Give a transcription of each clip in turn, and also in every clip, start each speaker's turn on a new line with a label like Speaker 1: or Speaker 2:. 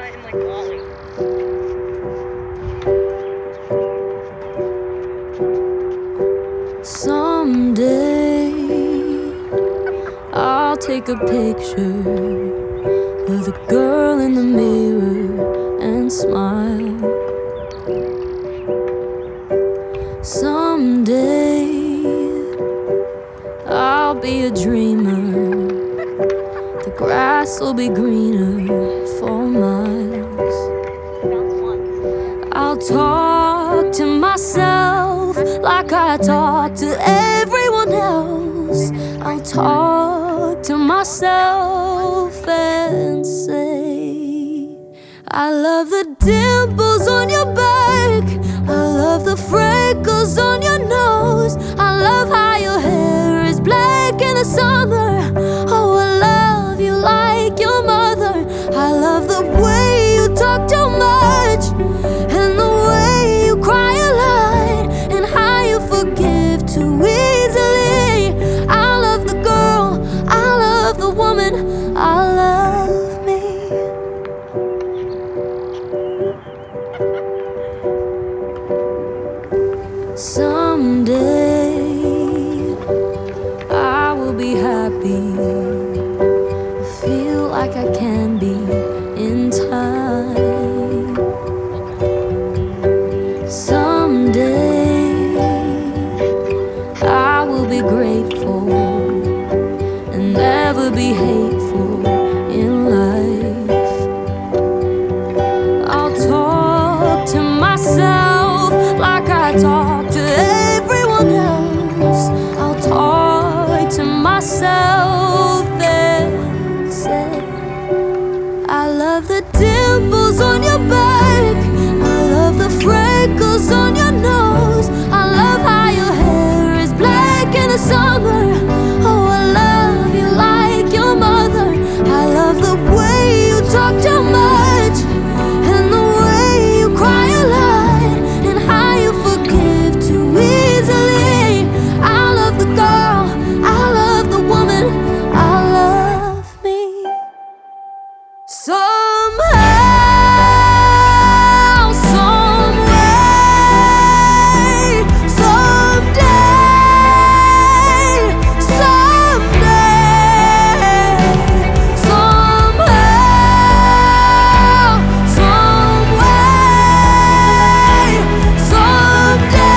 Speaker 1: him like Wally.
Speaker 2: Someday I'll take a picture of the girl in the mirror and smile. Someday I'll be a dreamer. The grass will be greener for miles. I'll talk to myself like I talk to everyone else. I'll talk to myself and say, I love the dimples on your back, I love the freckles on your nose, I love how your hair is black in the summer. Oh, I love you like your mother. I love the way you talk too much, and the way you cry a lot, and how you forgive too easily. I love the girl, I love the woman, I love me. Someday I will be happy, feel like I can be in time. Someday I will be grateful and never be hateful in life. I'll talk to myself like I talk to everyone else. I'll talk to myself and say, I love the dimples on your back, I love the freckles on your nose, I love how your hair is black in the summer. Oh, I love you like your mother. I love the way you talk too much, and the way you cry a lot, and how you forgive too easily. I love the girl, I love the woman, I love me. Somehow, some way, someday, somehow, some way, someday,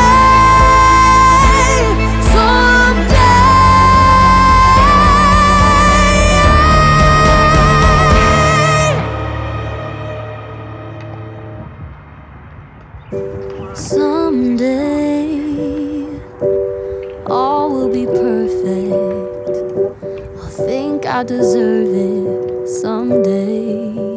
Speaker 2: someday all will be perfect. I think I deserve it someday.